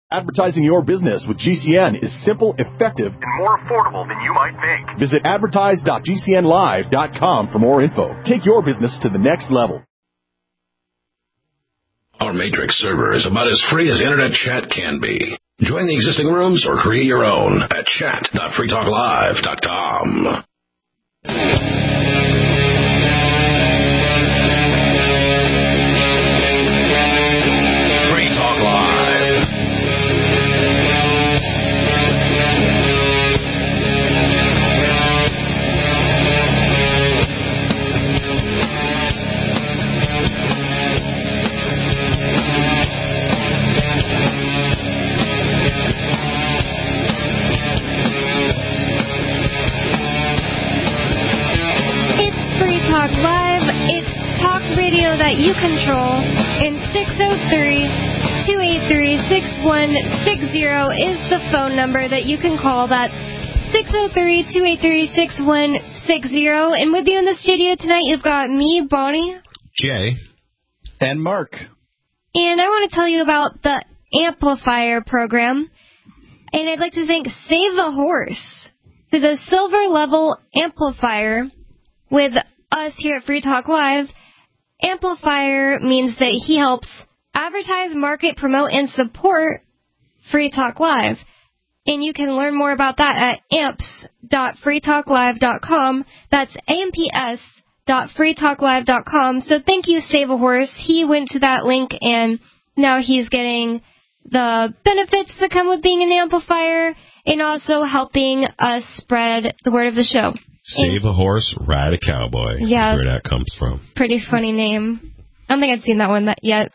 Advertising your business with GCN is simple, effective, and more affordable than you might think. Visit advertise.gcnlive.com for more info. Take your business to the next level. Our Matrix server is about as free as internet chat can be. Join the existing rooms or create your own at chat.freetalklive.com. Free Talk Live. Talk Live. It's talk radio that you control. And 603-283-6160 is the phone number that you can call. That's 603-283-6160. And with you in the studio tonight, you've got me, Bonnie, Jay, and Mark. And I want to tell you about the Amplifier program. And I'd like to thank Save a Horse, who's a silver-level amplifier with us here at Free Talk Live. Amplifier means that he helps advertise, market, promote, and support Free Talk Live. And you can learn more about that at amps.freetalklive.com. That's amps.freetalklive.com. So thank you, Save a Horse. He went to that link, and now he's getting the benefits that come with being an amplifier and also helping us spread the word of the show. Save a horse, ride a cowboy. Yeah, where that comes from. Pretty funny name. I don't think I've seen that one yet.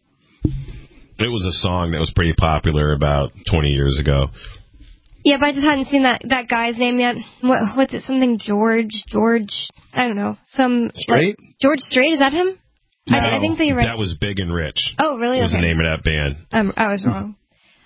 It was a song that was pretty popular about 20 years ago. Yeah, but I just hadn't seen that guy's name yet. What's it? Something George? I don't know. Strait? George Strait, is that him? No. I think that you're right. That was Big and Rich. Oh, really? Was the name of that band. I was wrong.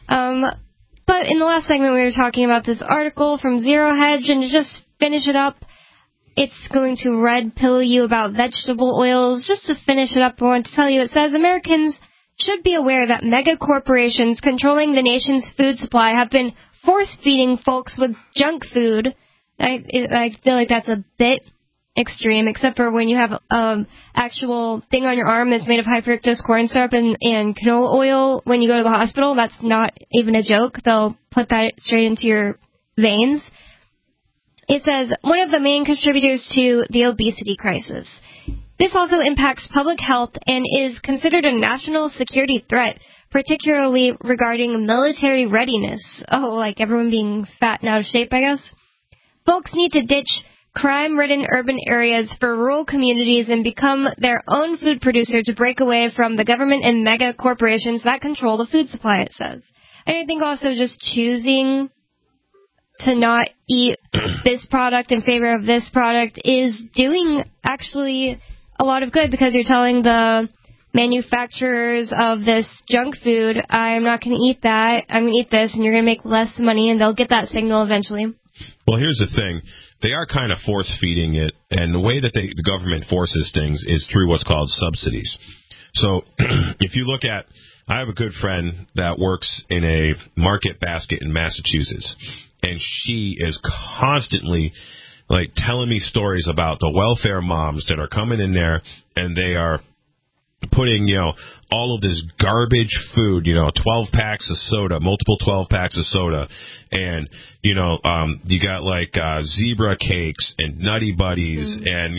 But in the last segment, we were talking about this article from Zero Hedge, and to just finish it up, it's going to red pill you about vegetable oils. Just to finish it up, I want to tell you, it says Americans should be aware that mega corporations controlling the nation's food supply have been force-feeding folks with junk food. I feel like that's a bit extreme, except for when you have actual thing on your arm that's made of high fructose corn syrup and canola oil. When you go to the hospital, that's not even a joke. They'll put that straight into your veins. It says, one of the main contributors to the obesity crisis. This also impacts public health and is considered a national security threat, particularly regarding military readiness. Oh, like everyone being fat and out of shape, I guess? Folks need to ditch crime-ridden urban areas for rural communities and become their own food producer to break away from the government and mega corporations that control the food supply, it says. And I think also just choosing to not eat this product in favor of this product is doing actually a lot of good, because you're telling the manufacturers of this junk food, I'm not going to eat that, I'm going to eat this, and you're going to make less money, and they'll get that signal eventually. Well, here's the thing. They are kind of force-feeding it, and the way that the government forces things is through what's called subsidies. So if you look at, I have a good friend that works in a market basket in Massachusetts, and she is constantly like telling me stories about the welfare moms that are coming in there, and they are putting, all of this garbage food, 12 packs of soda, multiple 12 packs of soda, and, you got like zebra cakes and Nutty Buddies and,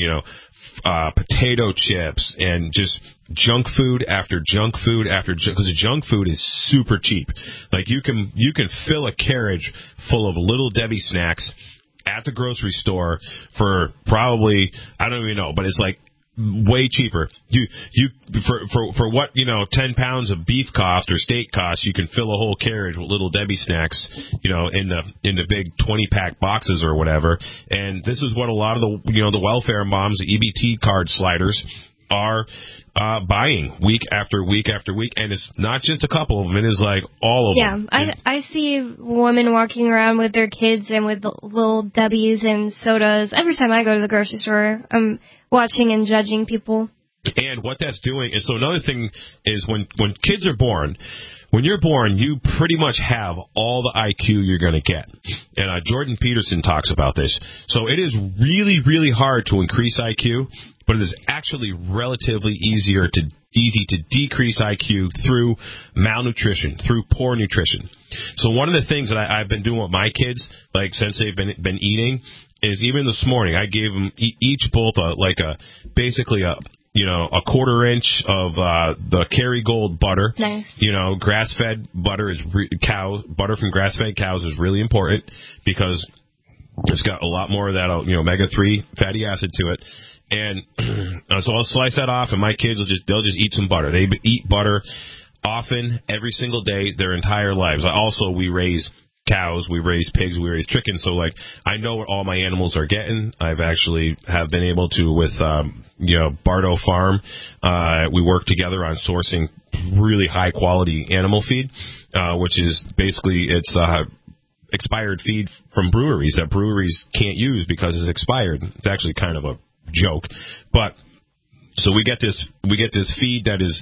potato chips and just junk food after junk food after because junk food is super cheap. Like you can fill a carriage full of Little Debbie snacks at the grocery store for probably, I don't even know, but it's like way cheaper. You for what 10 pounds of beef cost or steak cost, you can fill a whole carriage with Little Debbie snacks, in the big 20-pack boxes or whatever. And this is what a lot of the the welfare moms, the EBT card sliders, are buying week after week after week, and it's not just a couple of them; it is like all of them. Yeah, I see women walking around with their kids and with the Little Debbies and sodas every time I go to the grocery store. I'm watching and judging people. And what that's doing is, so another thing is when kids are born, when you're born, you pretty much have all the IQ you're going to get. And Jordan Peterson talks about this. So it is really, really hard to increase IQ, but it is actually relatively easy to decrease IQ through malnutrition, through poor nutrition. So one of the things that I've been doing with my kids, like since they've been eating, is even this morning I gave them each both basically a quarter-inch of the Kerrygold butter. Nice. Grass-fed butter butter from grass-fed cows is really important because it's got a lot more of that omega-3 fatty acid to it. And so I'll slice that off, and my kids they'll just eat some butter. They eat butter often, every single day, their entire lives. Also, we raise cows, we raise pigs, we raise chickens. So, I know what all my animals are getting. I've actually have been able to with Bardo Farm. We work together on sourcing really high quality animal feed, which is basically it's expired feed from breweries that breweries can't use because it's expired. It's actually kind of a joke, but so we get this feed that is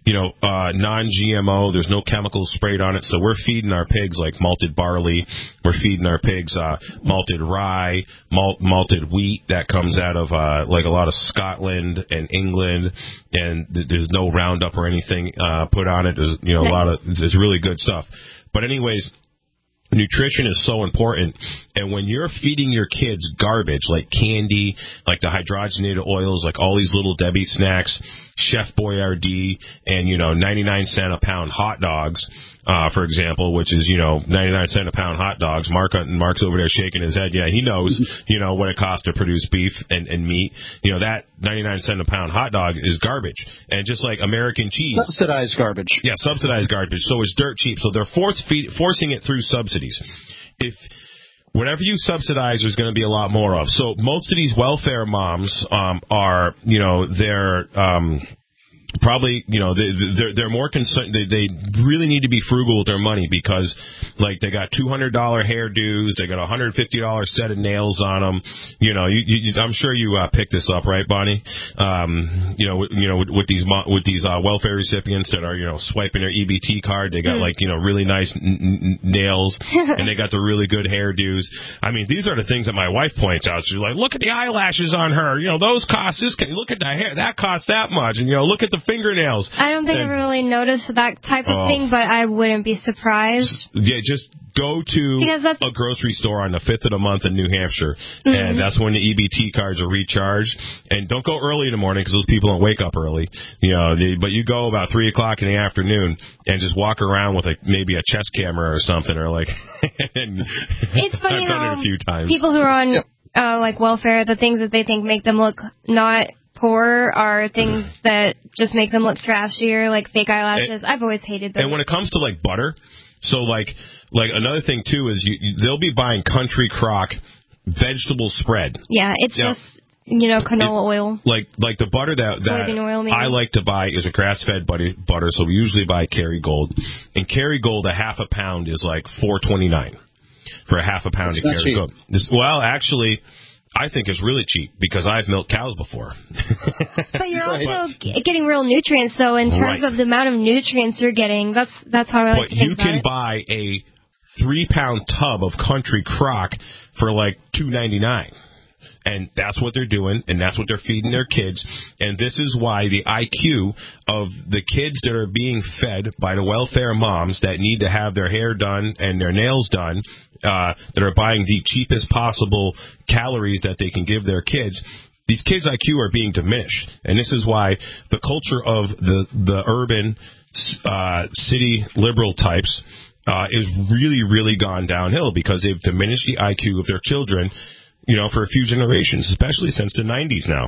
non-GMO. There's no chemicals sprayed on it, so we're feeding our pigs like malted barley. We're feeding our pigs malted rye, malted wheat that comes out of a lot of Scotland and England, and there's no Roundup or anything put on it. There's a lot of it's really good stuff. But anyways, nutrition is so important, and when you're feeding your kids garbage like candy, like the hydrogenated oils, like all these Little Debbie snacks, Chef Boyardee, and 99-cent a pound hot dogs, for example, which is 99-cent a pound hot dogs. Mark's over there shaking his head. Yeah, he knows what it costs to produce beef and meat. That 99-cent a pound hot dog is garbage, and just like American cheese, subsidized garbage. Yeah, subsidized garbage. So it's dirt cheap. So they're forcing it through subsidies. If whatever you subsidize, there's going to be a lot more of. So most of these welfare moms are, they're probably, they're more concerned. They really need to be frugal with their money because, they got $200 hairdos, they got a $150 set of nails on them. I'm sure you picked this up, right, Bonnie? With these welfare recipients that are, swiping their EBT card, they got really nice nails, and they got the really good hairdos. I mean, these are the things that my wife points out. She's like, look at the eyelashes on her. Those cost this. Look at the hair. That costs that much. And look at the fingernails. I don't think I've really noticed that type of thing, but I wouldn't be surprised. Yeah, just go to a grocery store on the 5th of the month in New Hampshire, and that's when the EBT cards are recharged. And don't go early in the morning because those people don't wake up early. But you go about 3 o'clock in the afternoon and just walk around with maybe a chest camera or something, or It's funny I've done it a few times. People who are on welfare, the things that they think make them look not poor are things that just make them look trashier, like fake eyelashes. I've always hated those. And when it comes to butter, so another thing too is they'll be buying Country Crock vegetable spread. Yeah, it's just canola oil. Like the butter that soybean oil, maybe. I like to buy is a grass-fed butter, so we usually buy Kerrygold. And Kerrygold, a half a pound is $4.29 for a half a pound of Kerrygold. Well, actually, I think it's really cheap because I've milked cows before. But you're also getting real nutrients, so in terms of the amount of nutrients you're getting, that's how I like to think about it. But you can buy a 3-pound tub of Country Crock for $2.99. And that's what they're doing, and that's what they're feeding their kids. And this is why the IQ of the kids that are being fed by the welfare moms that need to have their hair done and their nails done, that are buying the cheapest possible calories that they can give their kids, these kids' IQ are being diminished. And this is why the culture of the urban city liberal types is really, really gone downhill because they've diminished the IQ of their children, for a few generations, especially since the 90s now.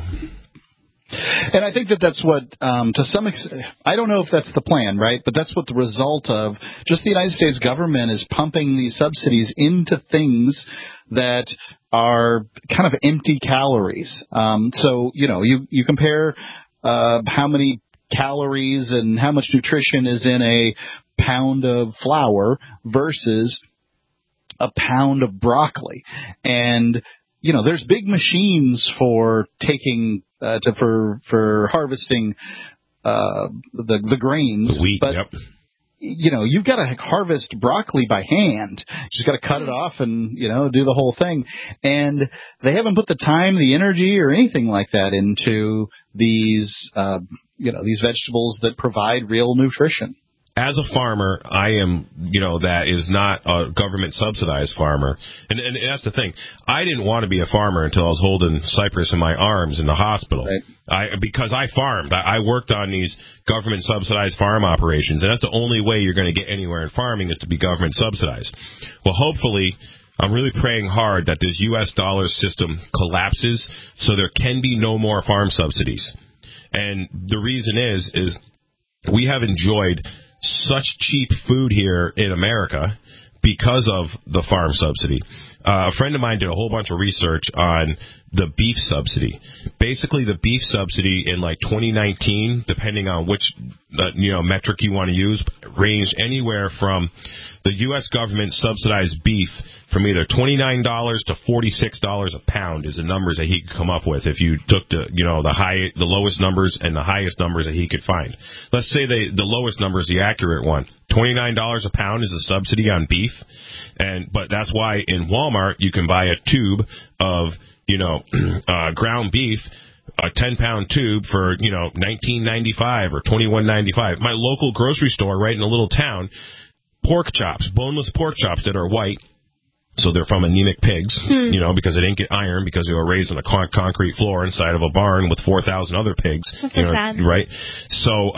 And I think that's what, to some extent, I don't know if that's the plan, right? But that's what the result of just the United States government is pumping these subsidies into things that are kind of empty calories. So, you compare how many calories and how much nutrition is in a pound of flour versus a pound of broccoli. And there's big machines for taking for harvesting the grains, the wheat, but you've got to harvest broccoli by hand. You just got to cut it off and, do the whole thing. And they haven't put the time, the energy, or anything like that into these, these vegetables that provide real nutrition. As a farmer, I am, that is not a government-subsidized farmer. And that's the thing. I didn't want to be a farmer until I was holding Cypress in my arms in the hospital. Right. Because I farmed. I worked on these government-subsidized farm operations, and that's the only way you're going to get anywhere in farming is to be government-subsidized. Well, hopefully, I'm really praying hard that this U.S. dollar system collapses so there can be no more farm subsidies. And the reason is we have enjoyed such cheap food here in America because of the farm subsidy. A friend of mine did a whole bunch of research on the beef subsidy. Basically, the beef subsidy in 2019, depending on which metric you want to use, ranged anywhere from the U.S. government subsidized beef from either $29 to $46 a pound is the numbers that he could come up with if you took the lowest numbers and the highest numbers that he could find. Let's say the lowest number is the accurate one. $29 a pound is a subsidy on beef, but that's why in Walmart you can buy a tube of ground beef, a 10-pound tube for $19.95 or $21.95. My local grocery store right in a little town, pork chops, boneless pork chops that are white. So they're from anemic pigs, because they didn't get iron because they were raised on a concrete floor inside of a barn with 4,000 other pigs. That's so sad. Right? So,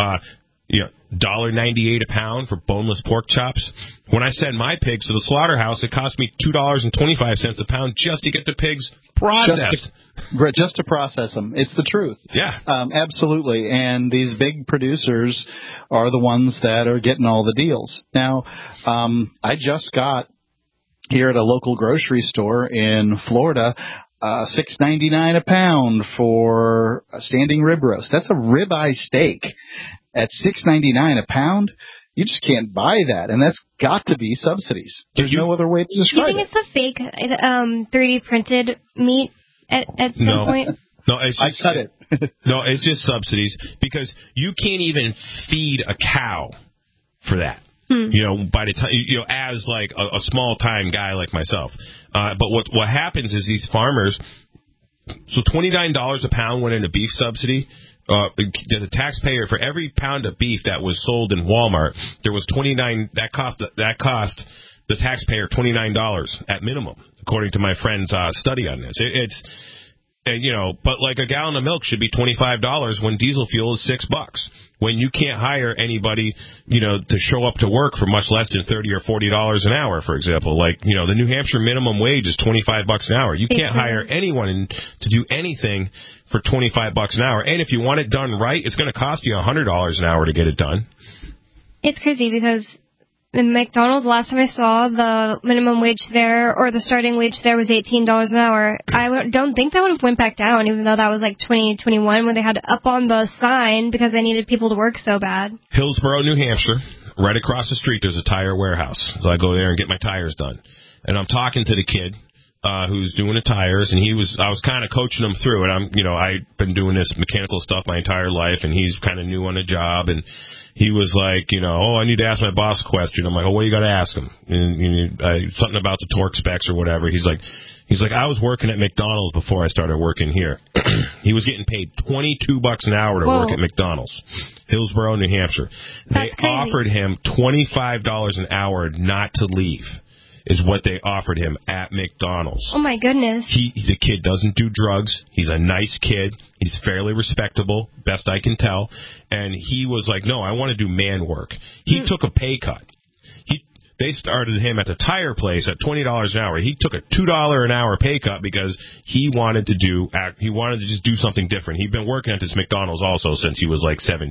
$1.98 a pound for boneless pork chops. When I send my pigs to the slaughterhouse, it cost me $2.25 a pound just to get the pigs processed. Just to process them. It's the truth. Yeah. Absolutely. And these big producers are the ones that are getting all the deals. Now, I just got here at a local grocery store in Florida, $6.99 a pound for a standing rib roast. That's a ribeye steak at $6.99 a pound. You just can't buy that, and that's got to be subsidies. There's no other way to describe it. Do you think it's a fake 3D printed meat at some point? No, it's just, I cut it. No, it's just subsidies because you can't even feed a cow for that. By the time, as like a small time guy like myself. But what happens is these farmers, so $29 a pound went into beef subsidy. The taxpayer for every pound of beef that was sold in Walmart, there was 29. That cost the taxpayer $29 at minimum, according to my friend's study on this. But like a gallon of milk should be $25 when diesel fuel is $6. When you can't hire anybody, to show up to work for much less than $30 or $40 an hour, for example, like, the New Hampshire minimum wage is $25 an hour. You can't hire anyone to do anything for $25 an hour. And if you want it done right, it's going to cost you $100 an hour to get it done. It's crazy because in McDonald's, last time I saw, the minimum wage there, or the starting wage there, was $18 an hour. I don't think that would have went back down, even though that was like 2021 when they had to up on the sign because they needed people to work so bad. Hillsborough, New Hampshire, right across the street, there's a tire warehouse. So I go there and get my tires done. And I'm talking to the kid who's doing the tires, and I was kind of coaching him through it. I've been doing this mechanical stuff my entire life, and he's kind of new on the job, and he was like, I need to ask my boss a question. I'm like, what you got to ask him? And, something about the torque specs or whatever. He's like, I was working at McDonald's before I started working here. He was getting paid $22 an hour to work at McDonald's, Hillsborough, New Hampshire. They offered him $25 an hour not to leave. Is what they offered him at McDonald's. Oh, my goodness. The kid doesn't do drugs. He's a nice kid. He's fairly respectable, best I can tell. And he was like, no, I want to do man work. He took a pay cut. They started him at the tire place at $20 an hour. He took a $2 an hour pay cut because he wanted to just do something different. He'd been working at this McDonald's also since he was like 17.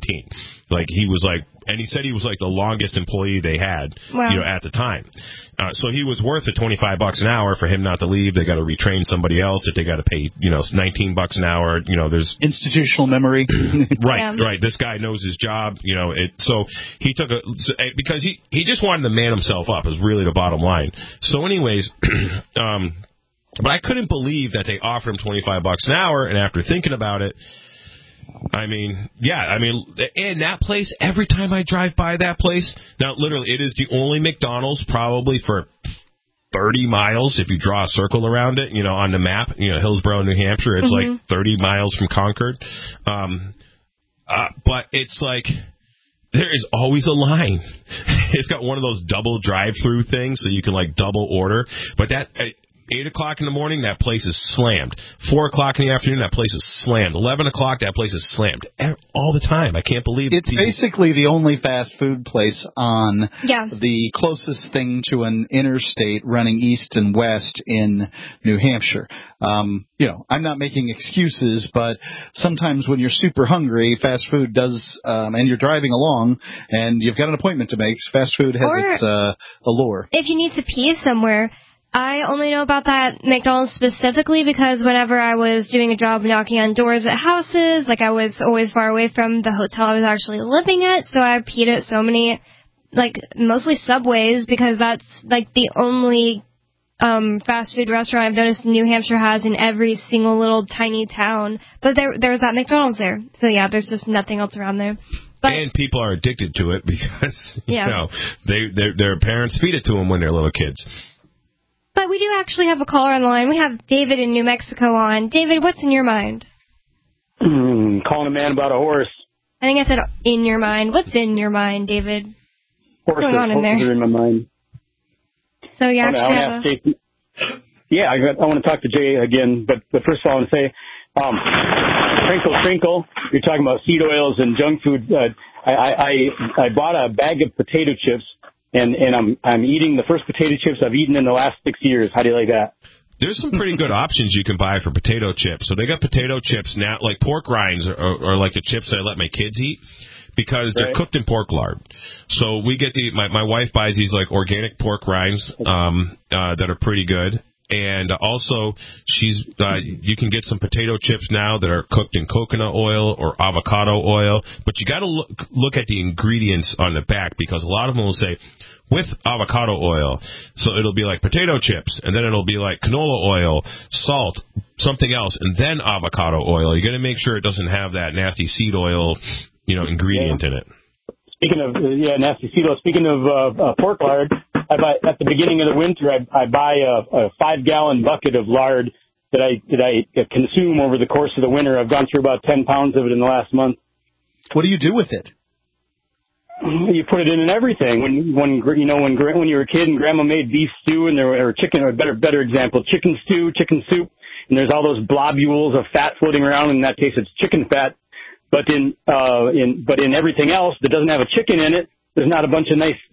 And he said he was like the longest employee they had, at the time. So he was worth the $25 an hour for him not to leave. They got to retrain somebody else that they got to pay, $19 an hour. There's institutional memory. Right. This guy knows his job. So he took because he just wanted to man himself up is really the bottom line. So anyways, but I couldn't believe that they offered him $25 an hour, and after thinking about it, I mean, and that place, every time I drive by that place, now literally it is the only McDonald's probably for 30 miles if you draw a circle around it, on the map, Hillsborough, New Hampshire, it's like 30 miles from Concord. But it's like there is always a line. It's got one of those double drive-through things so you can like double order, but that 8 o'clock in the morning, that place is slammed. 4 o'clock in the afternoon, that place is slammed. 11 o'clock, that place is slammed. All the time. I can't believe it. It's basically the only fast food place on the closest thing to an interstate running east and west in New Hampshire. I'm not making excuses, but sometimes when you're super hungry, fast food does, and you're driving along and you've got an appointment to make, fast food has its allure. If you need to pee somewhere, I only know about that McDonald's specifically because whenever I was doing a job knocking on doors at houses, like I was always far away from the hotel I was actually living at, so I peed at so many, mostly Subways, because that's the only fast food restaurant I've noticed New Hampshire has in every single little tiny town. But there's that McDonald's there. So yeah, there's just nothing else around there. And people are addicted to it because, their parents feed it to them when they're little kids. But we do actually have a caller on the line. We have David in New Mexico on. David, what's in your mind? Calling a man about a horse. I think I said in your mind. What's in your mind, David? What's going on in there? Horses are in my mind. So you actually have I want to talk to Jay again, but first of all I want to say, Trinkle, you're talking about seed oils and junk food. I bought a bag of potato chips. And I'm eating the first potato chips I've eaten in the last 6 years. How do you like that? There's some pretty good options you can buy for potato chips. So they got potato chips now, like pork rinds are like the chips that I let my kids eat because they're cooked in pork lard. So we get my wife buys these like organic pork rinds that are pretty good. And also, you can get some potato chips now that are cooked in coconut oil or avocado oil. But you got to look at the ingredients on the back because a lot of them will say with avocado oil. So it'll be like potato chips, and then it'll be like canola oil, salt, something else, and then avocado oil. You got to make sure it doesn't have that nasty seed oil, ingredient in it. Speaking of nasty seed oil. Speaking of pork lard. At the beginning of the winter, I buy a 5-gallon bucket of lard that I consume over the course of the winter. I've gone through about 10 pounds of it in the last month. What do you do with it? You put it in everything. When you were a kid and Grandma made beef stew or chicken, or better example, chicken stew, chicken soup, and there's all those globules of fat floating around. In that case, it's chicken fat. But in everything else that doesn't have a chicken in it, there's not a bunch of nice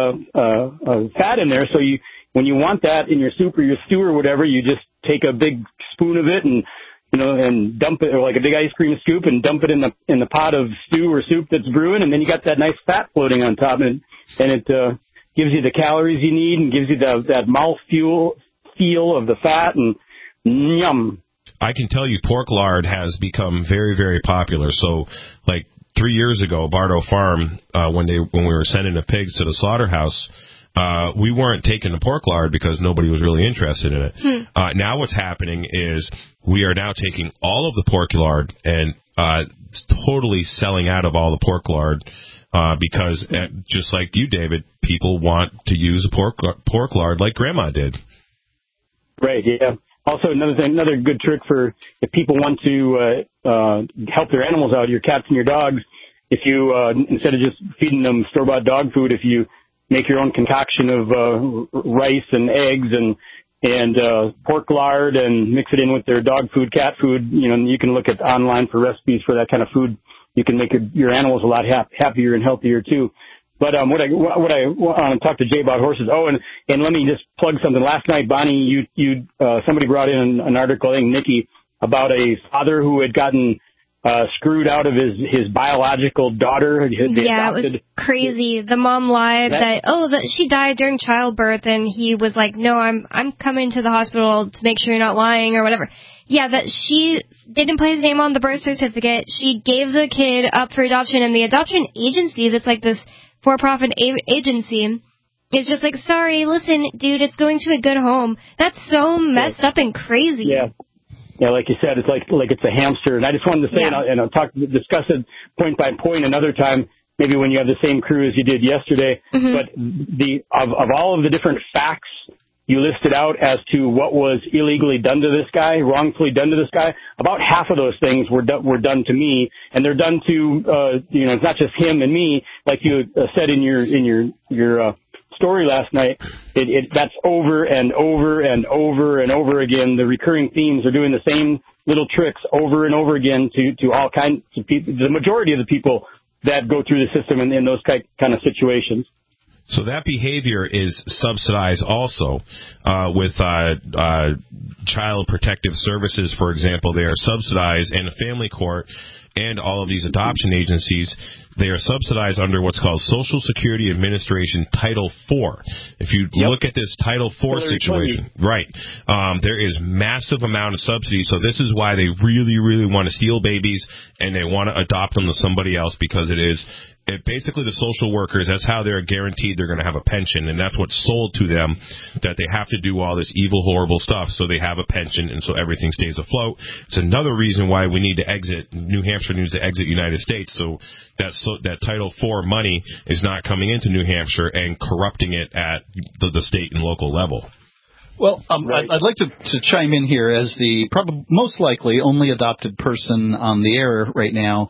fat in there. So when you want that in your soup or your stew or whatever, you just take a big spoon of it and dump it, or like a big ice cream scoop, and dump it in the pot of stew or soup that's brewing, and then you got that nice fat floating on top, and it gives you the calories you need and gives you that mouth feel of the fat, and yum. I can tell you pork lard has become very, very popular. So, 3 years ago, Bardo Farm, when we were sending the pigs to the slaughterhouse, we weren't taking the pork lard because nobody was really interested in it. Now what's happening is we are now taking all of the pork lard and totally selling out of all the pork lard because, just like you, David, people want to use a pork lard like Grandma did. Right, yeah. Also, another good trick for if people want to help their animals out, your cats and your dogs, if you, instead of just feeding them store-bought dog food, if you make your own concoction of rice and eggs and pork lard and mix it in with their dog food, cat food, you can look at online for recipes for that kind of food. You can make your animals a lot happier and healthier, too. But what I want to talk to Jay about horses. Oh, and let me just plug something. Last night, Bonnie, you somebody brought in an article, I think Nikki, about a father who had gotten screwed out of his biological daughter. It was crazy. The mom lied that she died during childbirth, and he was like, "No, I'm coming to the hospital to make sure you're not lying," or whatever. Yeah, that she didn't put his name on the birth certificate. She gave the kid up for adoption, and the adoption agency that's like this for-profit agency is just like, sorry, listen, dude, it's going to a good home. That's so messed up and crazy. Yeah. like you said, it's like it's a hamster. And I just wanted to say, and I'll discuss it point by point another time, maybe when you have the same crew as you did yesterday. Mm-hmm. But of all of the different facts you listed out as to what was illegally done to this guy, wrongfully done to this guy, about half of those things were done to me, and they're done to it's not just him and me, like you said in your story last night. That's over and over and over and over again. The recurring themes are doing the same little tricks over and over again to all kinds of people, the majority of the people that go through the system in those kind of situations. So that behavior is subsidized also with Child Protective Services, for example. They are subsidized, and the family court and all of these adoption agencies, they are subsidized under what's called Social Security Administration Title IV. If you look at this Title IV situation, right, there is massive amount of subsidy. So this is why they really, really want to steal babies, and they want to adopt them to somebody else, because basically the social workers, that's how they're guaranteed they're going to have a pension, and that's what's sold to them, that they have to do all this evil, horrible stuff so they have a pension and so everything stays afloat. It's another reason why we need to exit, New Hampshire needs to exit United States, so that Title IV money is not coming into New Hampshire and corrupting it at the state and local level. Well, I'd like to chime in here as the most likely only adopted person on the air right now.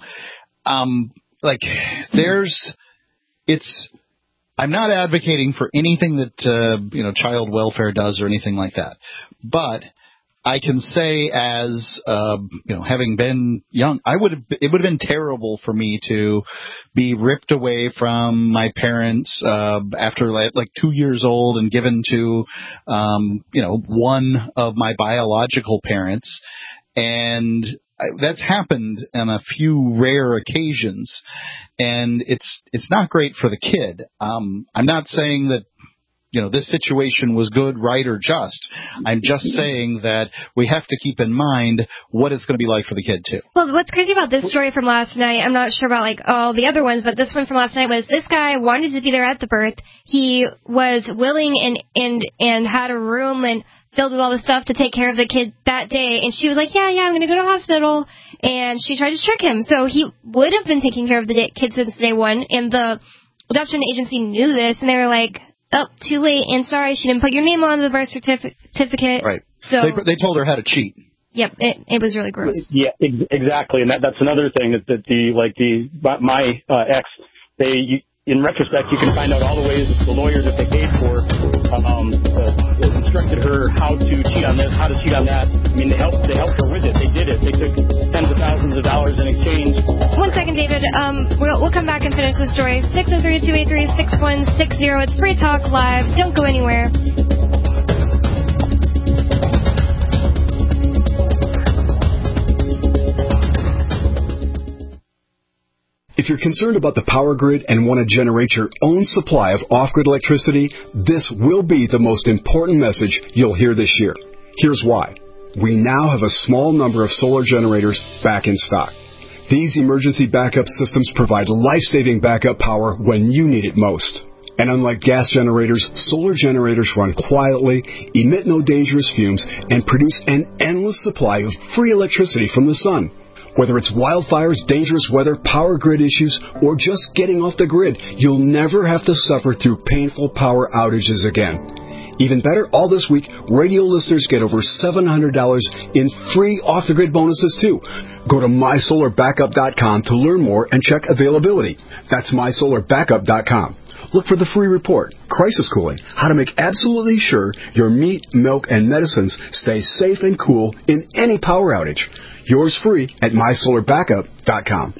I'm not advocating for anything that, child welfare does or anything like that. But I can say as, having been young, it would have been terrible for me to be ripped away from my parents, after like 2 years old and given to, one of my biological parents. And that's happened on a few rare occasions, and it's not great for the kid. I'm not saying that this situation was good, right, or just. I'm just saying that we have to keep in mind what it's going to be like for the kid too. Well, what's crazy about this story from last night, I'm not sure about all the other ones, but this one from last night was this guy wanted to be there at the birth. He was willing and had a room and filled with all the stuff to take care of the kid that day, and she was like, yeah, I'm going to go to the hospital, and she tried to trick him. So he would have been taking care of the kid since day one, and the adoption agency knew this, and they were like, oh, too late, and sorry, she didn't put your name on the birth certificate. Right. So they told her how to cheat. Yep, it was really gross. Yeah, exactly, and that's another thing that my ex, in retrospect, you can find out all the ways that the lawyers that they paid for instructed her how to cheat on this, how to cheat on that. I mean, they helped her with it. They did it. They took tens of thousands of dollars in exchange. 1 second, David. We'll come back and finish the story. 603-283-6160. It's Free Talk Live. Don't go anywhere. If you're concerned about the power grid and want to generate your own supply of off-grid electricity, this will be the most important message you'll hear this year. Here's why. We now have a small number of solar generators back in stock. These emergency backup systems provide life-saving backup power when you need it most. And unlike gas generators, solar generators run quietly, emit no dangerous fumes, and produce an endless supply of free electricity from the sun. Whether it's wildfires, dangerous weather, power grid issues, or just getting off the grid, you'll never have to suffer through painful power outages again. Even better, all this week, radio listeners get over $700 in free off-the-grid bonuses, too. Go to mysolarbackup.com to learn more and check availability. That's mysolarbackup.com. Look for the free report, Crisis Cooling, how to make absolutely sure your meat, milk, and medicines stay safe and cool in any power outage. Yours free at mysolarbackup.com.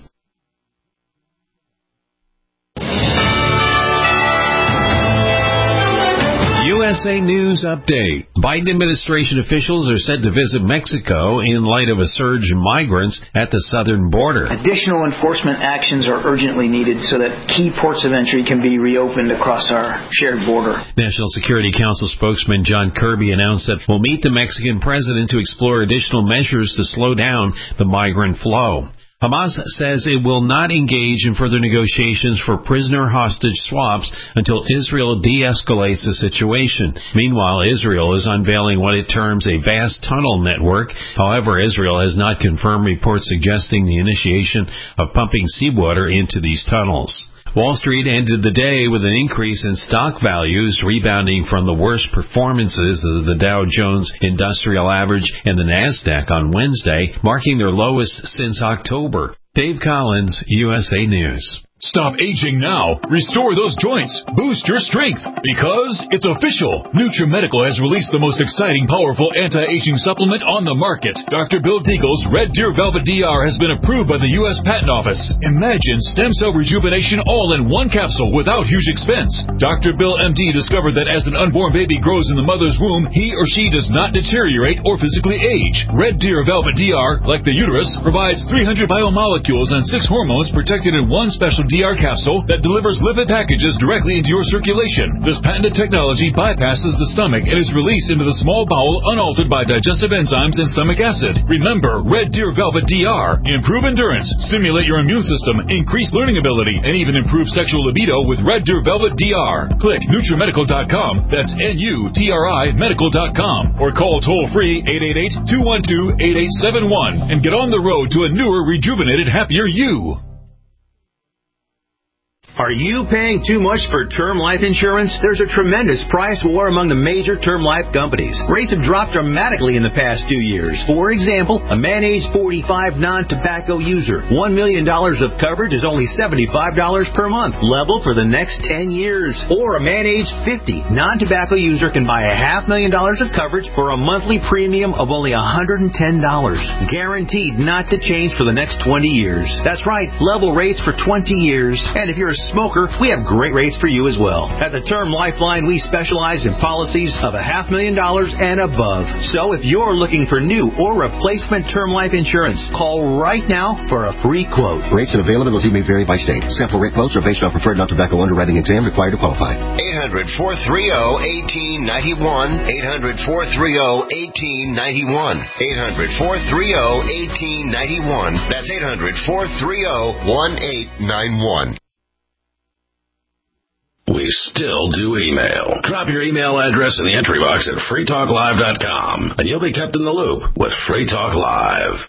USA News Update. Biden administration officials are set to visit Mexico in light of a surge in migrants at the southern border. Additional enforcement actions are urgently needed so that key ports of entry can be reopened across our shared border. National Security Council spokesman John Kirby announced that we'll meet the Mexican president to explore additional measures to slow down the migrant flow. Hamas says it will not engage in further negotiations for prisoner hostage swaps until Israel de-escalates the situation. Meanwhile, Israel is unveiling what it terms a vast tunnel network. However, Israel has not confirmed reports suggesting the initiation of pumping seawater into these tunnels. Wall Street ended the day with an increase in stock values, rebounding from the worst performances of the Dow Jones Industrial Average and the Nasdaq on Wednesday, marking their lowest since October. Dave Collins, USA News. Stop aging now. Restore those joints. Boost your strength. Because it's official. NutriMedical has released the most exciting, powerful anti-aging supplement on the market. Dr. Bill Deagle's Red Deer Velvet DR has been approved by the U.S. Patent Office. Imagine stem cell rejuvenation all in one capsule without huge expense. Dr. Bill MD discovered that as an unborn baby grows in the mother's womb, he or she does not deteriorate or physically age. Red Deer Velvet DR, like the uterus, provides 300 biomolecules and 6 hormones protected in one special DR capsule that delivers lipid packages directly into your circulation. This patented technology bypasses the stomach and is released into the small bowel unaltered by digestive enzymes and stomach acid. Remember, Red Deer Velvet DR. Improve endurance, stimulate your immune system, increase learning ability, and even improve sexual libido with Red Deer Velvet DR. Click NutriMedical.com. That's NUTRI Medical.com. Or call toll-free 888-212-8871 and get on the road to a newer, rejuvenated, happier you. Are you paying too much for term life insurance? There's a tremendous price war among the major term life companies. Rates have dropped dramatically in the past 2 years. For example, a man age 45 non-tobacco user, $1 million of coverage is only $75 per month, level for the next 10 years. Or a man age 50 non-tobacco user can buy $500,000 of coverage for a monthly premium of only $110, guaranteed not to change for the next 20 years. That's right, level rates for 20 years. And if you're a smoker, we have great rates for you as well. At the Term Lifeline, we specialize in policies of $500,000 and above. So if you're looking for new or replacement term life insurance, call right now for a free quote. Rates and availability may vary by state. Sample rate quotes are based on preferred non-tobacco underwriting exam required to qualify. 800-430-1891. 800-430-1891. 800-430-1891. That's 800-430-1891. We still do email. Drop your email address in the entry box at freetalklive.com, and you'll be kept in the loop with Free Talk Live.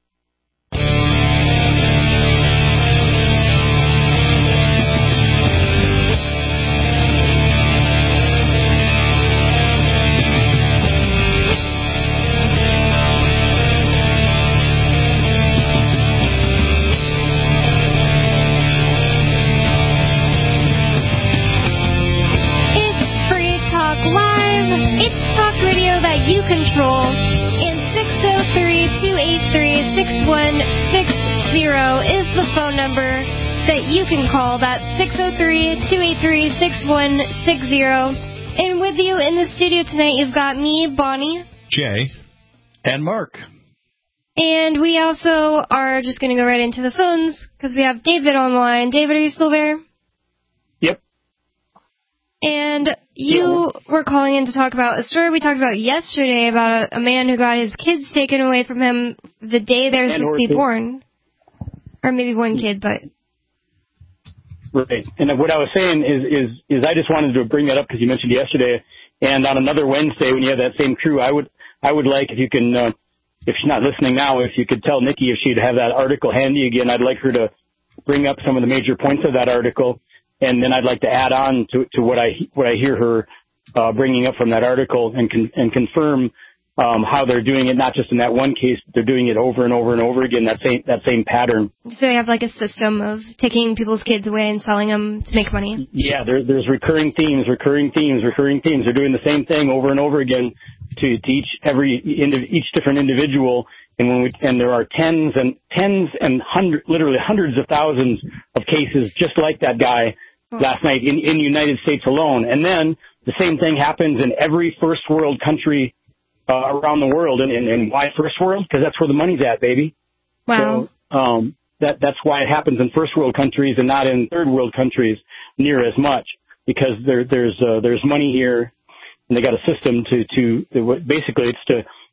You control, and 603-283-6160 is the phone number that you can call. That's 603-283-6160. And with you in the studio tonight, you've got me, Bonnie, Jay, and Mark. And we also are just going to go right into the phones because we have David on the line. David, are you still there? Yep. And you were calling in to talk about a story we talked about yesterday about a man who got his kids taken away from him the day they're supposed to be born. Or maybe one kid, but... Right. And what I was saying is I just wanted to bring that up because you mentioned yesterday. And on another Wednesday, when you have that same crew, I would like, if you can, if she's not listening now, if you could tell Nikki if she'd have that article handy again, I'd like her to bring up some of the major points of that article. And then I'd like to add on to what I hear her bringing up from that article and confirm how they're doing it, not just in that one case, but they're doing it over and over and over again, that same pattern. So they have like a system of taking people's kids away and selling them to make money? Yeah, there's recurring themes. They're doing the same thing over and over again to each different individual. And there are tens and literally hundreds of thousands of cases just like that guy last night in the United States alone. And then the same thing happens in every first world country around the world. And why first world? Because that's where the money's at, baby. Wow. So that's why it happens in first world countries and not in third world countries near as much, because there's money here, and they got a system to basically it's to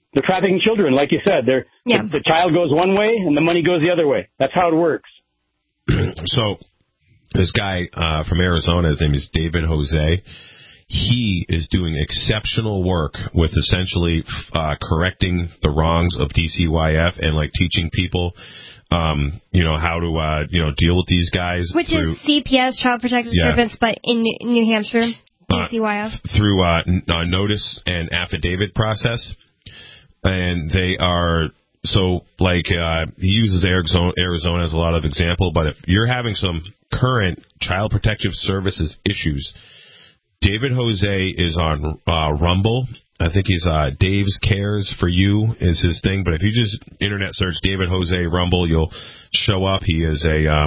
they're trafficking children, like you said. The child goes one way and the money goes the other way. That's how it works. So this guy from Arizona, his name is David Jose. He is doing exceptional work with essentially correcting the wrongs of DCYF and like teaching people, how to deal with these guys. Which is CPS, Child Protective Service, but in New Hampshire, DCYF. Through notice and affidavit process. And they are, he uses Arizona as a lot of example, but if you're having some current Child Protective Services issues, David Jose is on Rumble. I think he's Dave's Cares for You is his thing. But if you just internet search David Jose Rumble, you'll show up. He is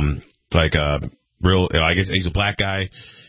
he's a black guy.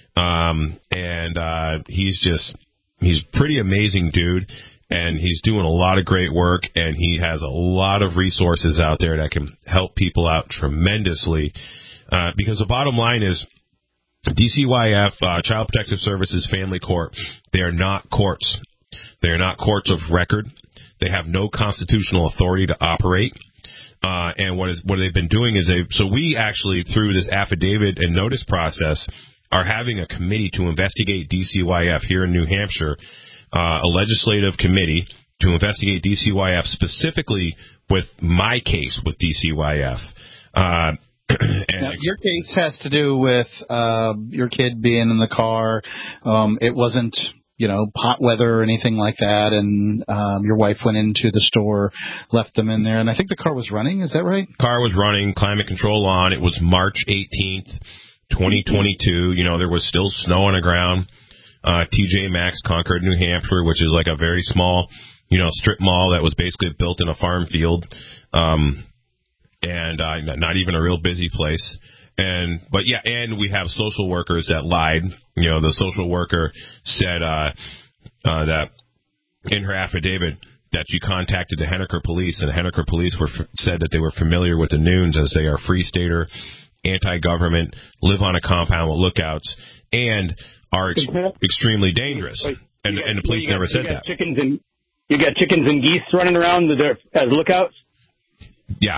He's pretty amazing dude. And he's doing a lot of great work, and he has a lot of resources out there that can help people out tremendously. Because the bottom line is, DCYF, Child Protective Services Family Court, they are not courts. They are not courts of record. They have no constitutional authority to operate. And what they've been doing is we actually, through this affidavit and notice process, are having a committee to investigate DCYF here in New Hampshire, a legislative committee to investigate DCYF specifically with my case with DCYF. Now, your case has to do with your kid being in the car. It wasn't, hot weather or anything like that, and your wife went into the store, left them in there, and I think the car was running. Is that right? Car was running, climate control on. It was March 18th, 2022. There was still snow on the ground. TJ Maxx, Concord, New Hampshire, which is like a very small, strip mall that was basically built in a farm field, and not even a real busy place. And we have social workers that lied. The social worker said that in her affidavit that she contacted the Henniker police, and the Henniker police said that they were familiar with the Noons as they are free stater, anti-government, live on a compound with lookouts, and are extremely dangerous. And the police never said that. You got chickens and geese running around as lookouts? Yeah.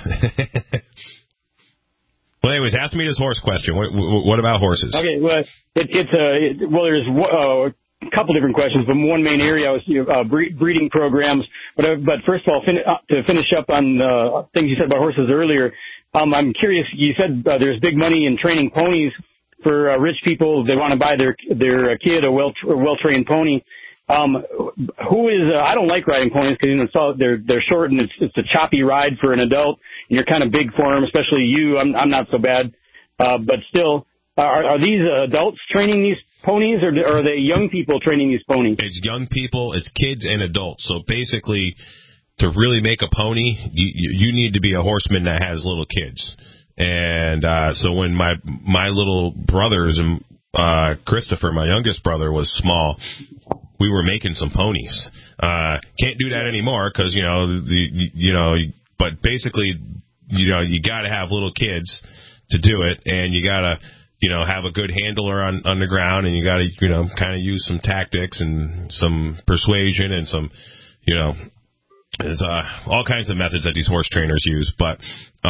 Well, anyways, ask me this horse question. What about horses? Okay, well, there's a couple different questions, but one main area was breeding programs. But first of all, to finish up on things you said about horses earlier, I'm curious. You said there's big money in training ponies for rich people. They want to buy their kid a well-trained pony. Who is? I don't like riding ponies because they're short and it's a choppy ride for an adult. And you're kind of big for them, especially you. I'm not so bad, but still, are these adults training these ponies, or are they young people training these ponies? It's young people, it's kids and adults. So basically, to really make a pony, you need to be a horseman that has little kids. And so when my little brothers and Christopher, my youngest brother, was small, we were making some ponies. Can't do that anymore because but basically, you got to have little kids to do it, and you got to have a good handler on the ground, and you got to kind of use some tactics and some persuasion and some there's all kinds of methods that these horse trainers use, but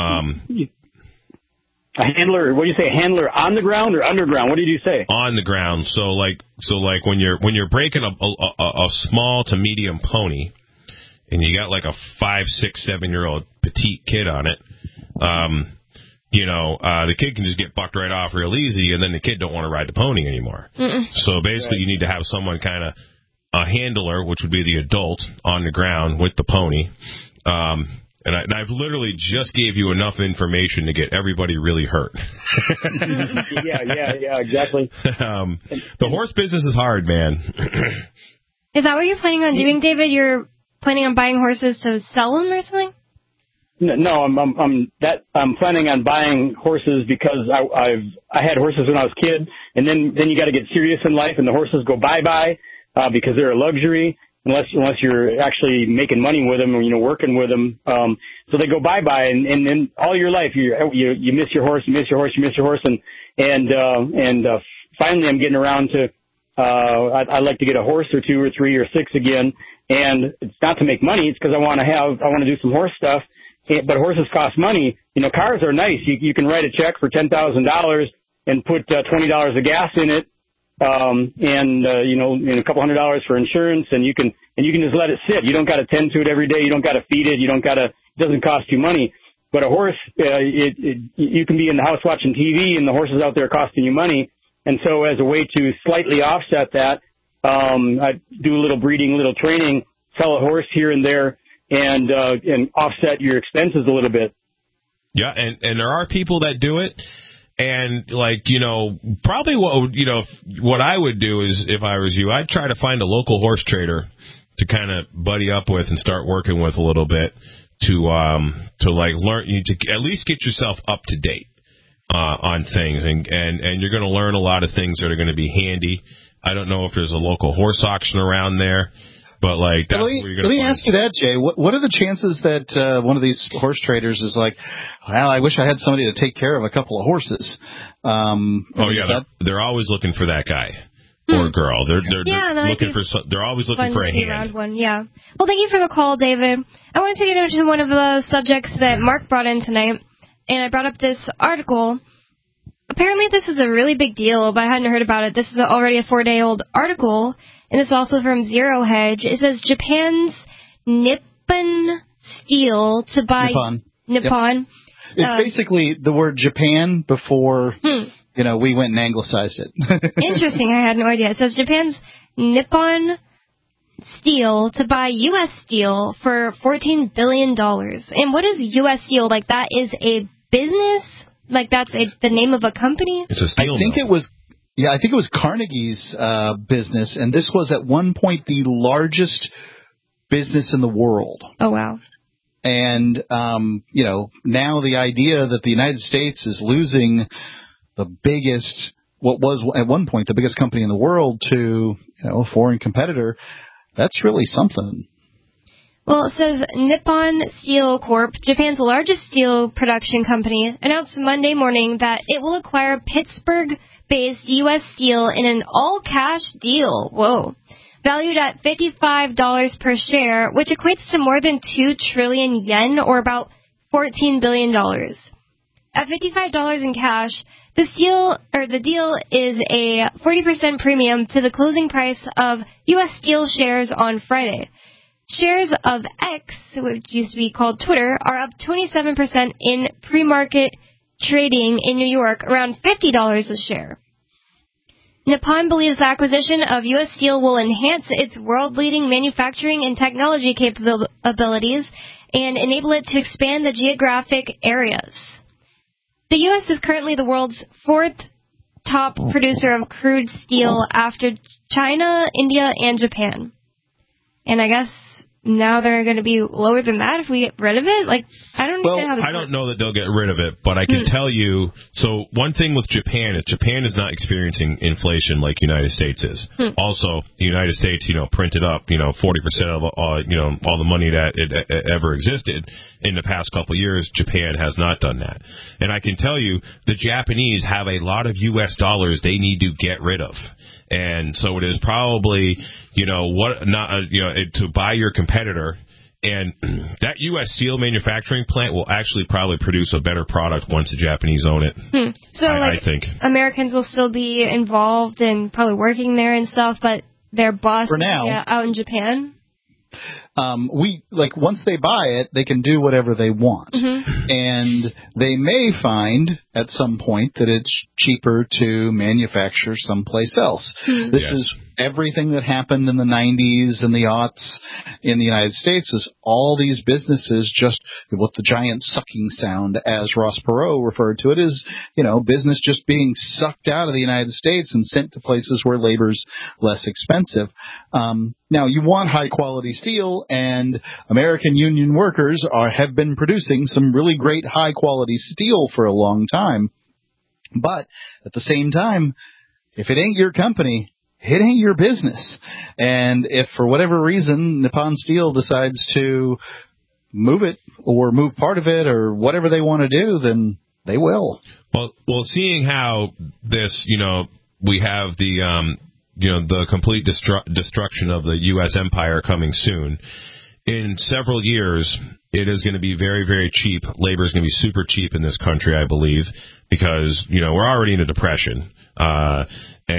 a handler, what do you say, a handler on the ground or underground? What did you say? On the ground. So like when you're breaking a small to medium pony, and you got like a 5, 6, 7-year-old petite kid on it, the kid can just get bucked right off real easy, and then the kid don't want to ride the pony anymore. So basically, you need to have someone kind of a handler, which would be the adult, on the ground with the pony. And I've literally just gave you enough information to get everybody really hurt. Yeah, exactly. The horse business is hard, man. Is that what you're planning on doing, David? You're planning on buying horses to sell them or something? No, I'm planning on buying horses because I had horses when I was a kid, and then you got to get serious in life, and the horses go bye-bye because they're a luxury. Unless you're actually making money with them or working with them, so they go bye and then all your life you miss your horse, and finally I'm getting around to I'd like to get a horse or 2 or 3 or 6 again. And it's not to make money. It's because I want to do some horse stuff. But horses cost money. Cars are nice. You can write a check for $10,000 and put $20 of gas in it, and a couple $100 for insurance, and you can just let it sit. You don't got to tend to it every day. You don't got to feed it. It doesn't cost you money. But a horse, you can be in the house watching TV, and the horse is out there costing you money. And so, as a way to slightly offset that, I do a little breeding, a little training, sell a horse here and there, and offset your expenses a little bit. Yeah, and there are people that do it. And, probably what I would do is, if I was you, I'd try to find a local horse trader to kind of buddy up with and start working with a little bit to learn, to at least get yourself up to date on things. And you're going to learn a lot of things that are going to be handy. I don't know if there's a local horse auction around there. But that's where you're going to. Let me ask you that, Jay. What are the chances that one of these horse traders is like, well, I wish I had somebody to take care of a couple of horses? They're always looking for that guy or girl. They're looking for. They're always looking for a hand. One, yeah. Well, thank you for the call, David. I wanted to get into one of the subjects that Mark brought in tonight, and I brought up this article. Apparently, this is a really big deal, but I hadn't heard about it. This is already a 4-day-old article. And it's also from Zero Hedge. It says Japan's Nippon Steel to buy... Nippon. Yep. It's basically the word Japan before, we went and anglicized it. Interesting. I had no idea. It says Japan's Nippon Steel to buy U.S. Steel for $14 billion. And what is U.S. Steel? That is a business? That's the name of a company? It's a steel mill. I think it was Carnegie's business, and this was at one point the largest business in the world. Oh, wow. And, now the idea that the United States is losing the biggest, what was at one point the biggest company in the world to, a foreign competitor, that's really something. Well, it says Nippon Steel Corp., Japan's largest steel production company, announced Monday morning that it will acquire Pittsburgh-based U.S. Steel in an all-cash deal. Whoa. Valued at $55 per share, which equates to more than 2 trillion yen, or about $14 billion. At $55 in cash, the deal is a 40% premium to the closing price of U.S. Steel shares on Friday. Shares of X, which used to be called Twitter, are up 27% in pre-market trading in New York, around $50 a share. Nippon believes the acquisition of U.S. Steel will enhance its world-leading manufacturing and technology capabilities and enable it to expand the geographic areas. The U.S. is currently the world's 4th top producer of crude steel after China, India, and Japan. And I guess now they're going to be lower than that if we get rid of it? I don't understand how this works. I don't know that they'll get rid of it, but I can tell you, so one thing with Japan is not experiencing inflation like the United States is. Also, the United States, printed up, 40% of all the money that ever existed in the past couple of years. Japan has not done that. And I can tell you, the Japanese have a lot of U.S. dollars they need to get rid of. And so it is probably, to buy your competitor, and that U.S. Steel manufacturing plant will actually probably produce a better product once the Japanese own it. So, I think Americans will still be involved and probably working there and stuff, but their boss is out in Japan? Once they buy it, they can do whatever they want. And they may find at some point that it's cheaper to manufacture someplace else. This is everything that happened in the 90s and the aughts in the United States is all these businesses just with the giant sucking sound, as Ross Perot referred to it, is, business just being sucked out of the United States and sent to places where labor's less expensive. Now, you want high-quality steel, and American union workers have been producing some really great high-quality steel for a long time. But at the same time, if it ain't your company, it ain't your business. And if for whatever reason Nippon Steel decides to move it or move part of it or whatever they want to do, then they will. Well, seeing how this, we have the the complete destruction of the U.S. empire coming soon. In several years, it is going to be very, very cheap. Labor is going to be super cheap in this country, I believe, because, we're already in a depression. But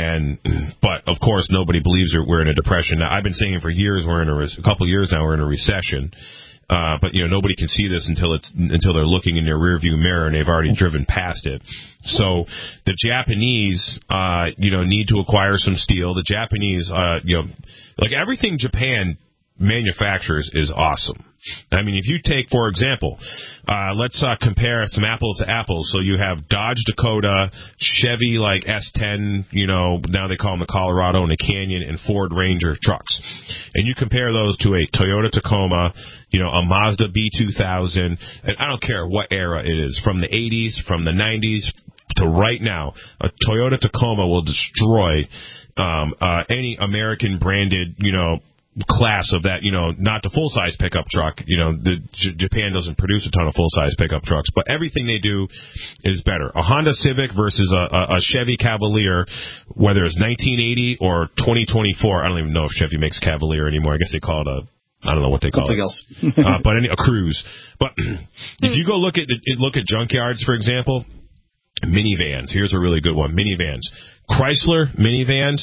of course, nobody believes we're in a depression. Now, I've been saying for years a couple of years now we're in a recession. But nobody can see this until they're looking in their rearview mirror and they've already driven past it. So the Japanese, need to acquire some steel. The Japanese, like everything Japan manufacturers is awesome. I mean, if you take, for example, let's compare some apples to apples. So you have Dodge Dakota, Chevy like S10, now they call them the Colorado and the Canyon, and Ford Ranger trucks. And you compare those to a Toyota Tacoma, a Mazda B2000, and I don't care what era it is, from the 80s, from the 90s to right now, a Toyota Tacoma will destroy any American branded, class of that, not the full-size pickup truck. Japan doesn't produce a ton of full-size pickup trucks, but everything they do is better. A Honda Civic versus a Chevy Cavalier, whether it's 1980 or 2024, I don't even know if Chevy makes Cavalier anymore. I guess they call it I don't know what they call something it. Else. But a Cruise. But if you go look at junkyards, for example, minivans. Here's a really good one. Minivans. Chrysler minivans.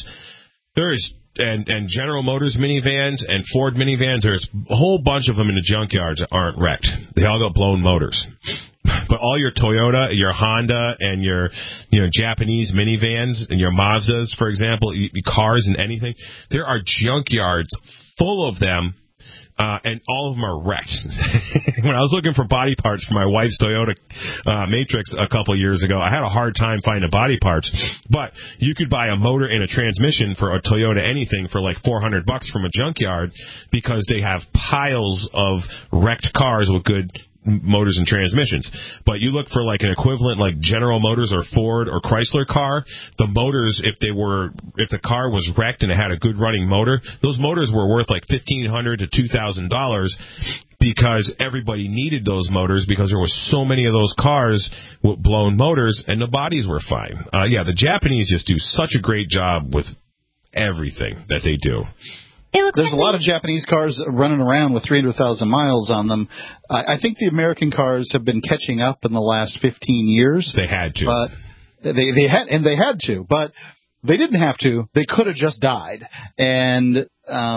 And General Motors minivans and Ford minivans, there's a whole bunch of them in the junkyards that aren't wrecked. They all got blown motors. But all your Toyota, your Honda, and your Japanese minivans and your Mazdas, for example, cars and anything, there are junkyards full of them. And all of them are wrecked. When I was looking for body parts for my wife's Toyota Matrix a couple years ago, I had a hard time finding body parts. But you could buy a motor and a transmission for a Toyota anything for like $400 from a junkyard, because they have piles of wrecked cars with good motors and transmissions. But you look for like an equivalent like General Motors or Ford or Chrysler car, the motors, if the car was wrecked and it had a good running motor, those motors were worth like $1,500 to $2,000, because everybody needed those motors, because there were so many of those cars with blown motors and the bodies were fine. The Japanese just do such a great job with everything that they do. There's a lot of Japanese cars running around with 300,000 miles on them. I think the American cars have been catching up in the last 15 years. They had to. But they had to, but they didn't have to. They could have just died. And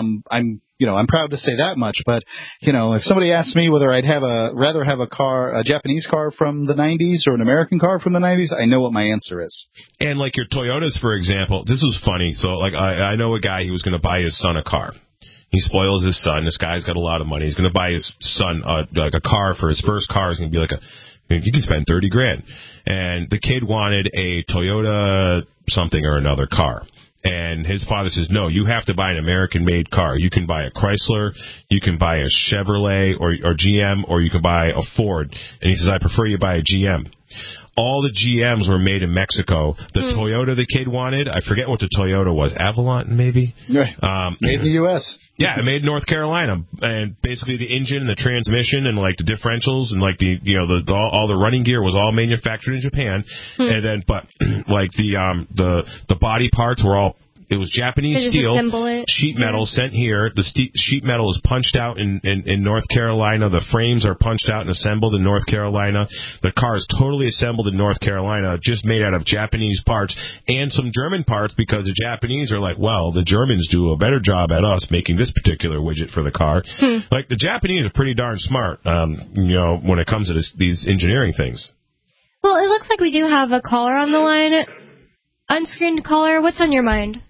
I'm proud to say that much. But if somebody asks me whether I'd rather have a Japanese car from the 90s or an American car from the 90s, I know what my answer is. And like your Toyotas, for example, this was funny. So like I know a guy, he was going to buy his son a car. He spoils his son. This guy's got a lot of money. He's going to buy his son like a car for his first car. It's going to be you can spend $30,000. And the kid wanted a Toyota something or another car. And his father says, no, you have to buy an American-made car. You can buy a Chrysler, you can buy a Chevrolet or GM, or you can buy a Ford. And he says, I prefer you buy a GM. All the GMs were made in Mexico. The Toyota the kid wanted, I forget what the Toyota was, Avalon maybe? Right. Made in the U.S. Yeah, made in North Carolina. And basically the engine and the transmission and like the differentials and like all the running gear was all manufactured in Japan. And then, but like the body parts were all, it was Japanese steel, sheet metal sent here. The sheet metal is punched out in North Carolina. The frames are punched out and assembled in North Carolina. The car is totally assembled in North Carolina, just made out of Japanese parts and some German parts, because the Japanese are like, well, the Germans do a better job at us making this particular widget for the car. Like the Japanese are pretty darn smart, when it comes to these engineering things. Well, it looks like we do have a caller on the line. Unscreened caller, what's on your mind?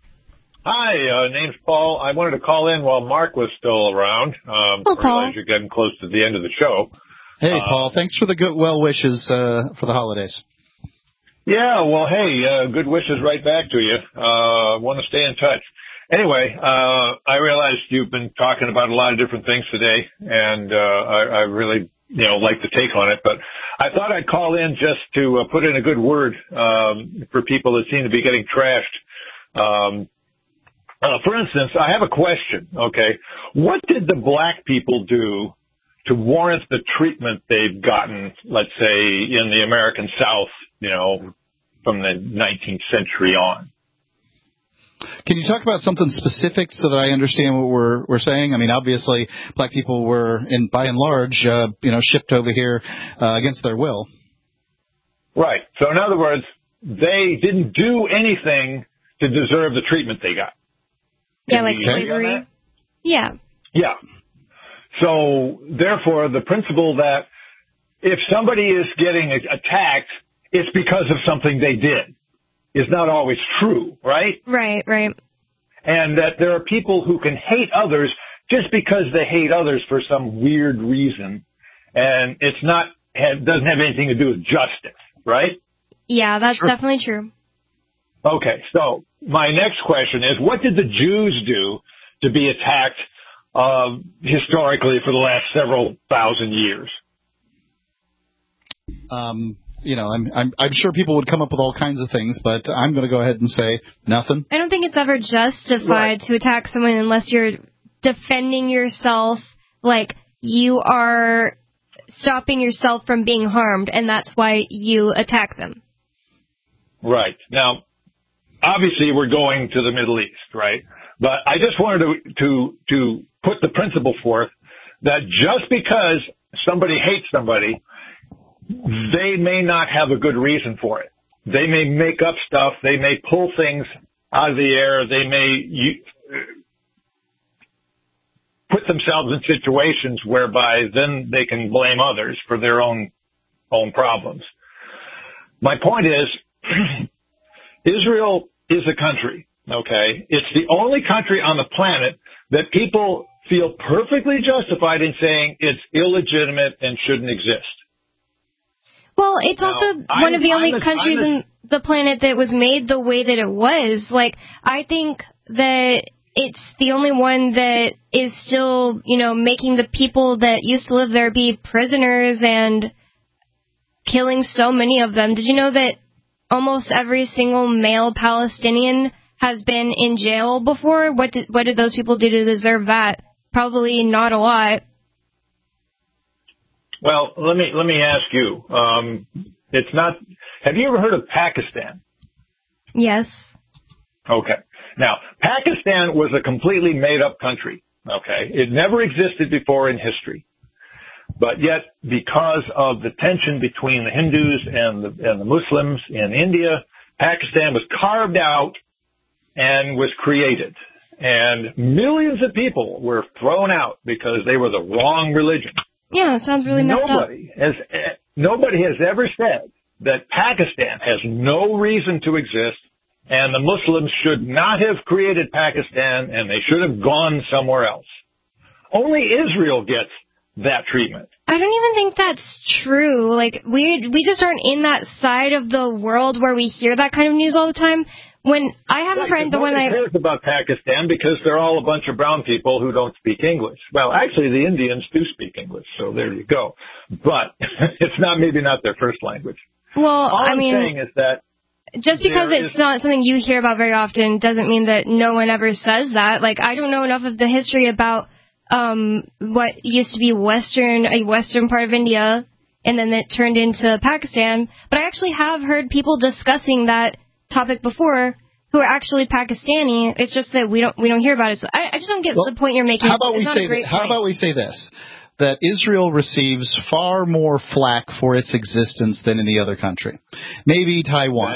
Hi, name's Paul. I wanted to call in while Mark was still around. Hello, Paul. I realize you're getting close to the end of the show. Hey, Paul. Thanks for the good well wishes for the holidays. Yeah, well, hey, good wishes right back to you. Want to stay in touch. Anyway, I realized you've been talking about a lot of different things today, and I really like the take on it. But I thought I'd call in just to put in a good word for people that seem to be getting trashed. For instance, I have a question, okay? What did the black people do to warrant the treatment they've gotten, let's say, in the American South, from the 19th century on? Can you talk about something specific so that I understand what we're saying? I mean, obviously, black people were, by and large, shipped over here against their will. Right. So in other words, they didn't do anything to deserve the treatment they got. Yeah, like slavery. Yeah. Yeah. So therefore, the principle that if somebody is getting attacked, it's because of something they did is not always true, right? Right. And that there are people who can hate others just because they hate others for some weird reason, and doesn't have anything to do with justice, right? Yeah, that's definitely true. Okay, so my next question is, what did the Jews do to be attacked historically for the last several thousand years? I'm sure people would come up with all kinds of things, but I'm going to go ahead and say nothing. I don't think it's ever justified to attack someone unless you're defending yourself, like you are stopping yourself from being harmed, and that's why you attack them. Right. Now, obviously, we're going to the Middle East, right? But I just wanted to put the principle forth that just because somebody hates somebody, they may not have a good reason for it. They may make up stuff. They may pull things out of the air. They may put themselves in situations whereby then they can blame others for their own problems. My point is, Israel is a country, okay? It's the only country on the planet that people feel perfectly justified in saying it's illegitimate and shouldn't exist. Well, it's also one of the only countries in the planet that was made the way that it was. Like, I think that it's the only one that is still, making the people that used to live there be prisoners and killing so many of them. Did you know that almost every single male Palestinian has been in jail before? What did those people do to deserve that? Probably not a lot. Well, let me ask you. Have you ever heard of Pakistan? Yes. Okay. Now, Pakistan was a completely made-up country. Okay. It never existed before in history. But yet, because of the tension between the Hindus and the Muslims in India, Pakistan was carved out and was created. And millions of people were thrown out because they were the wrong religion. Yeah, it sounds really messed up. Nobody has ever said that Pakistan has no reason to exist, and the Muslims should not have created Pakistan, and they should have gone somewhere else. Only Israel gets that treatment. I don't even think that's true. Like, we just aren't in that side of the world where we hear that kind of news all the time. When I have a friend, Nobody cares about Pakistan because they're all a bunch of brown people who don't speak English. Well, actually, the Indians do speak English, so there you go. But it's maybe not their first language. Well, all I'm saying is that just because it's not something you hear about very often doesn't mean that no one ever says that. Like, I don't know enough of the history about what used to be a western part of India, and then it turned into Pakistan. But I actually have heard people discussing that topic before who are actually Pakistani. It's just that we don't hear about it. So I just don't get the point you're making. How about we say this? That Israel receives far more flack for its existence than any other country. Maybe Taiwan.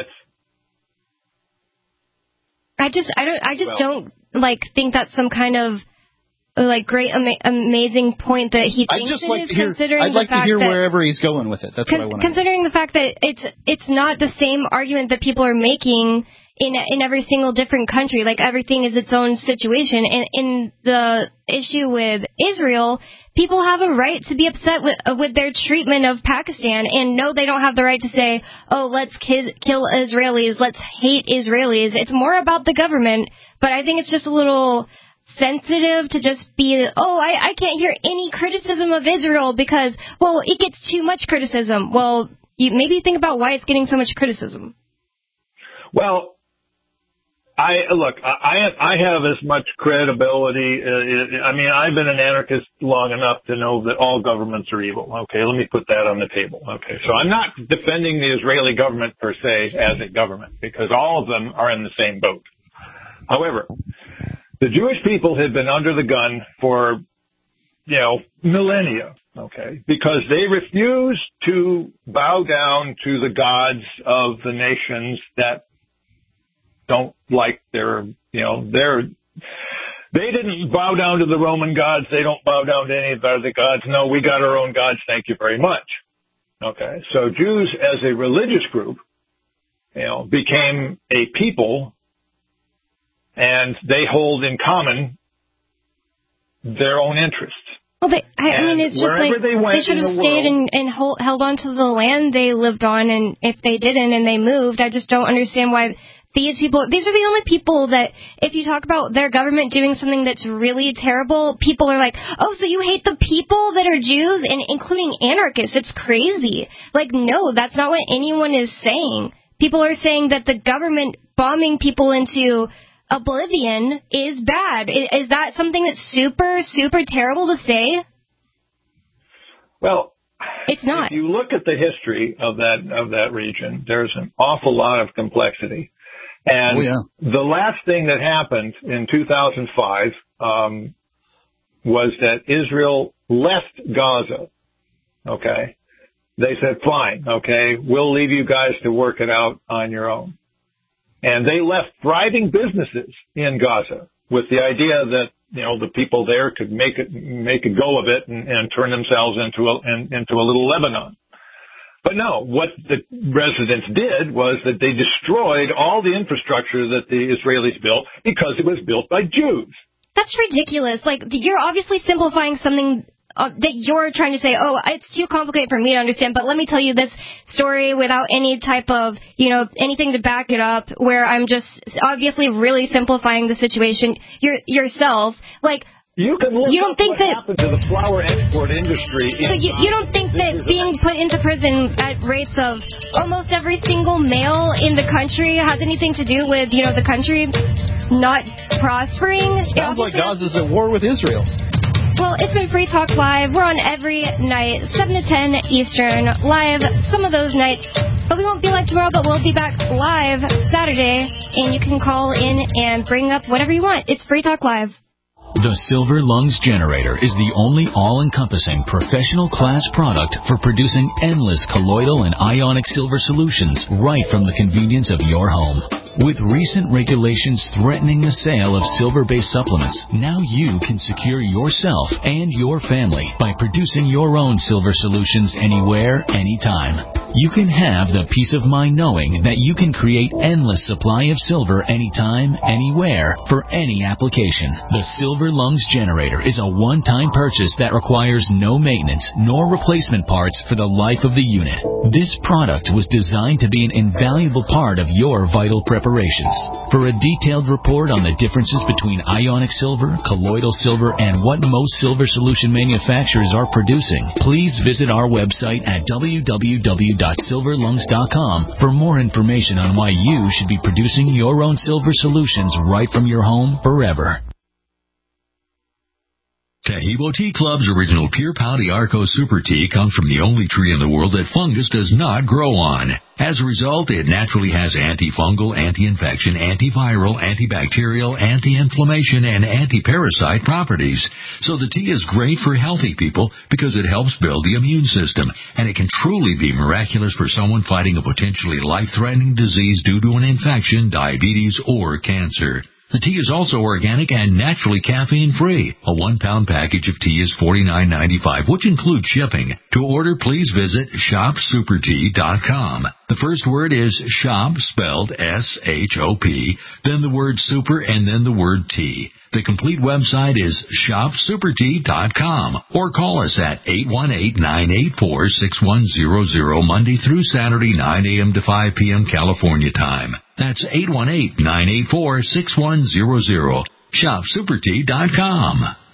I just don't think that's some kind of great amazing point that he thinks I'd like to hear wherever he's going with it. That's what I want to considering the fact that it's not the same argument that people are making in every single different country. Like, everything is its own situation. And in the issue with Israel, people have a right to be upset with their treatment of Pakistan, and no, they don't have the right to say, oh, let's kill Israelis, let's hate Israelis. It's more about the government, but I think it's just a little sensitive to just be, I can't hear any criticism of Israel because, well, it gets too much criticism. Well, maybe think about why it's getting so much criticism. Well, I have as much credibility. I've been an anarchist long enough to know that all governments are evil. Okay, let me put that on the table. Okay, so I'm not defending the Israeli government per se as a government because all of them are in the same boat. However, the Jewish people had been under the gun for, millennia, okay, because they refused to bow down to the gods of the nations that don't like they didn't bow down to the Roman gods. They don't bow down to any of the other gods. No, we got our own gods. Thank you very much. Okay. So Jews as a religious group, became a people, and they hold in common their own interests. Well, it's just like they should have stayed and held on to the land they lived on, and if they didn't and they moved, I just don't understand why these are the only people that, if you talk about their government doing something that's really terrible, people are like, oh, so you hate the people that are Jews, and including anarchists. It's crazy. Like, no, that's not what anyone is saying. People are saying that the government bombing people into oblivion is bad. Is that something that's super, super terrible to say? Well, it's not. If you look at the history of that region, there's an awful lot of complexity. And the last thing that happened in 2005 was that Israel left Gaza. Okay. They said, fine, okay, we'll leave you guys to work it out on your own. And they left thriving businesses in Gaza with the idea that, the people there could make a go of it and turn themselves into a little Lebanon. But no, what the residents did was that they destroyed all the infrastructure that the Israelis built because it was built by Jews. That's ridiculous. Like, you're obviously simplifying something that you're trying to say, oh, it's too complicated for me to understand, but let me tell you this story without any type of, anything to back it up, where I'm just obviously really simplifying the situation yourself. Like, you can look don't think that happened to the flour export industry. So you don't think that being put into prison at rates of almost every single male in the country has anything to do with, the country not prospering? Sounds like Gaza's at war with Israel. Well, it's been Free Talk Live. We're on every night, 7 to 10 Eastern, live some of those nights. But we won't be live tomorrow, but we'll be back live Saturday. And you can call in and bring up whatever you want. It's Free Talk Live. The Silver Lungs Generator is the only all-encompassing professional class product for producing endless colloidal and ionic silver solutions right from the convenience of your home. With recent regulations threatening the sale of silver-based supplements, now you can secure yourself and your family by producing your own silver solutions anywhere, anytime. You can have the peace of mind knowing that you can create endless supply of silver anytime, anywhere, for any application. The Silver Lungs Generator is a one-time purchase that requires no maintenance nor replacement parts for the life of the unit. This product was designed to be an invaluable part of your vital preparations. For a detailed report on the differences between ionic silver, colloidal silver, and what most silver solution manufacturers are producing, please visit our website at www.silverlungs.com for more information on why you should be producing your own silver solutions right from your home forever. Taheebo Tea Club's original Pure Pau d'Arco Super Tea comes from the only tree in the world that fungus does not grow on. As a result, it naturally has antifungal, anti-infection, antiviral, antibacterial, anti-inflammation, and anti-parasite properties. So the tea is great for healthy people because it helps build the immune system, and it can truly be miraculous for someone fighting a potentially life-threatening disease due to an infection, diabetes, or cancer. The tea is also organic and naturally caffeine-free. A 1-pound package of tea is $49.95, which includes shipping. To order, please visit shopsupertea.com. The first word is shop, spelled S-H-O-P, then the word super, and then the word tea. The complete website is shopsupertea.com, or call us at 818-984-6100 Monday through Saturday, 9 a.m. to 5 p.m. California time. That's 818-984-6100. Shopsupertea.com.